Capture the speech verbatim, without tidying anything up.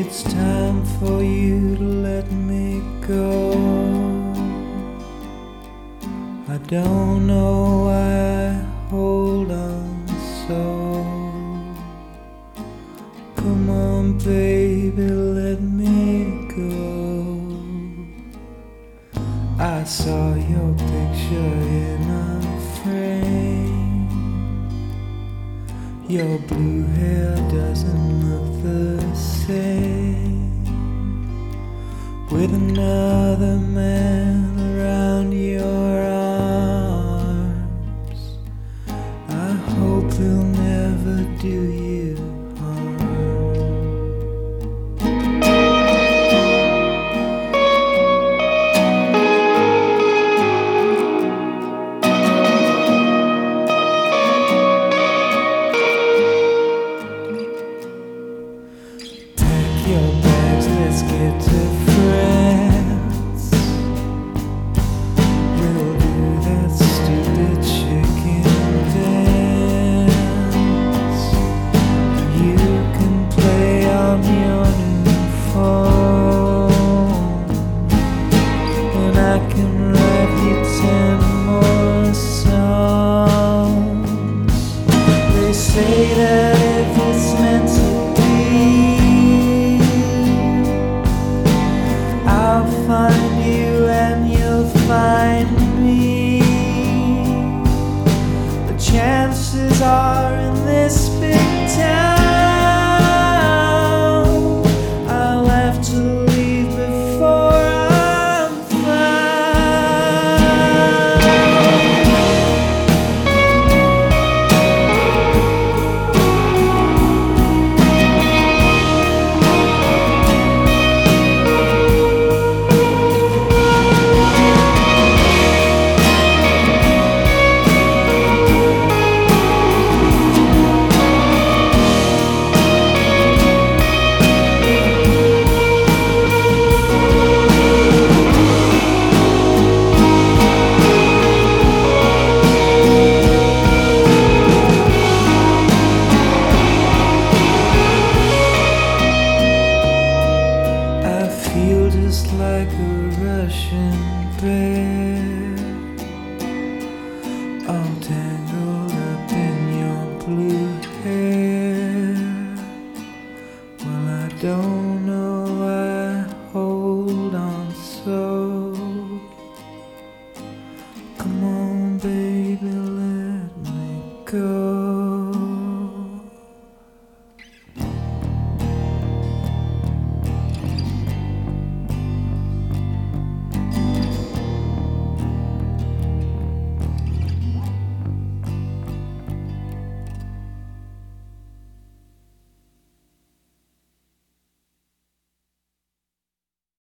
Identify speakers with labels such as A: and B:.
A: it's time for you to let me go. I don't know why I hold on so. Come on, baby, let me go. I saw your picture in a frame. Your blue hair doesn't look the same with another man around your arms. I hope they'll never do you harm. Pack your bags, let's get to France. We'll do that stupid chicken dance. You can play on your new phone, and I can write you ten more songs. They say that if it's meant to be, I'll find you and you'll find me. The chances are in this big town, I'll have to leave before I'm just like a Russian bear, all tangled up in your blue hair. Well, I don't